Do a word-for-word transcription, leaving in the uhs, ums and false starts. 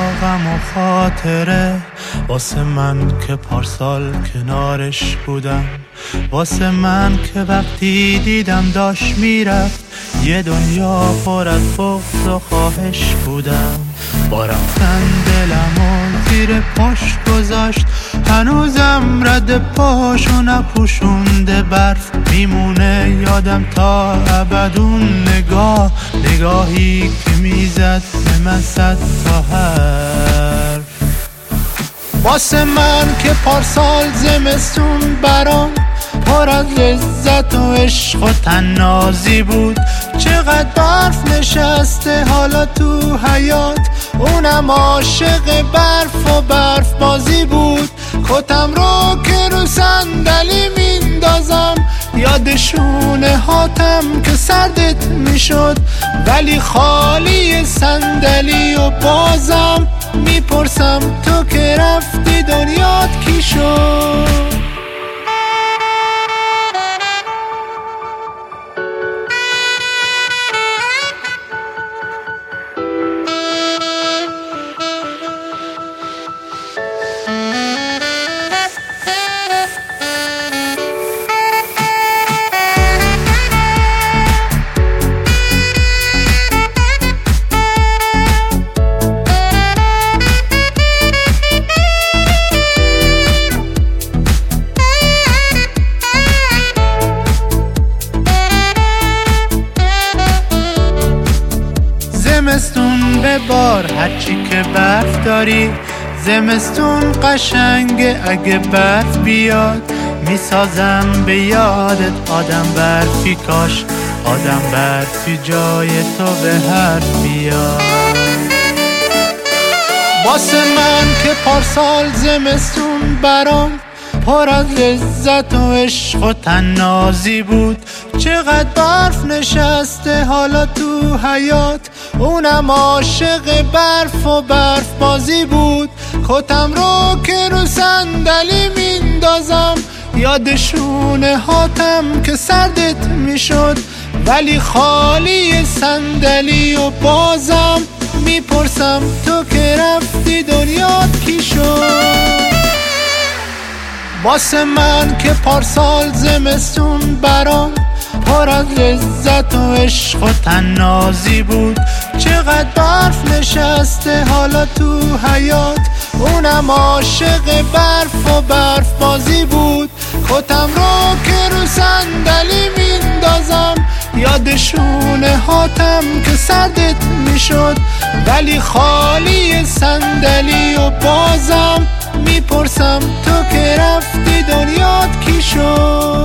غم و خاطره، واسه من که پارسال کنارش بودم، واسه من که وقتی دیدم داشت میرفت یه دنیا پر از بغض و خواهش بودم. با رفتن دلمو زیر پاش گذاشت، هنوزم رد پاشو نپوشونده برف میمونه یادم تا ابدون. نگاه نگاهی که میزد به من صد تا حرف. واسه من که پارسال زمستون برام پر از لذت و عشق و طنازی بود، چقدر برف نشسته حالا تو حیاط، اونم عاشق برف و برف بازی بود. کتم رو که رو صندلی میندازم، یادشونه هاتم که سردت میشد، ولی خالی صندلی و بازم میپرسم تو که رفتی دنیات کی شد؟ زمستون به بار هرچی که برف داری، زمستون قشنگه اگه برف بیاد، میسازم به یادت آدم برفی، کاش آدم برفی جای تو به حرف بیاد. واسه من که پارسال زمستون برام پر از لذت و عشق و طنازی بود، چقدر برف نشسته حالا تو حیاط، اونم عاشق برف و برف بازی بود. کتم رو که رو صندلی میندازم، یادشونه هاتم که سردت میشد، ولی خالی صندلی و بازم میپرسم تو که رفتی دنیات کی شد؟ واسه من که پارسال زمستون برام پر از لذت و عشق و طنازی بود، چقدر برف نشسته حالا تو حیاط، اونم عاشق برف و برف بازی بود. کتم رو که رو صندلی میندازم، یادشونه هاتم که سردت میشد، ولی خالی صندلی و بازم میپرسم تو که رفتی دنیات کی شد؟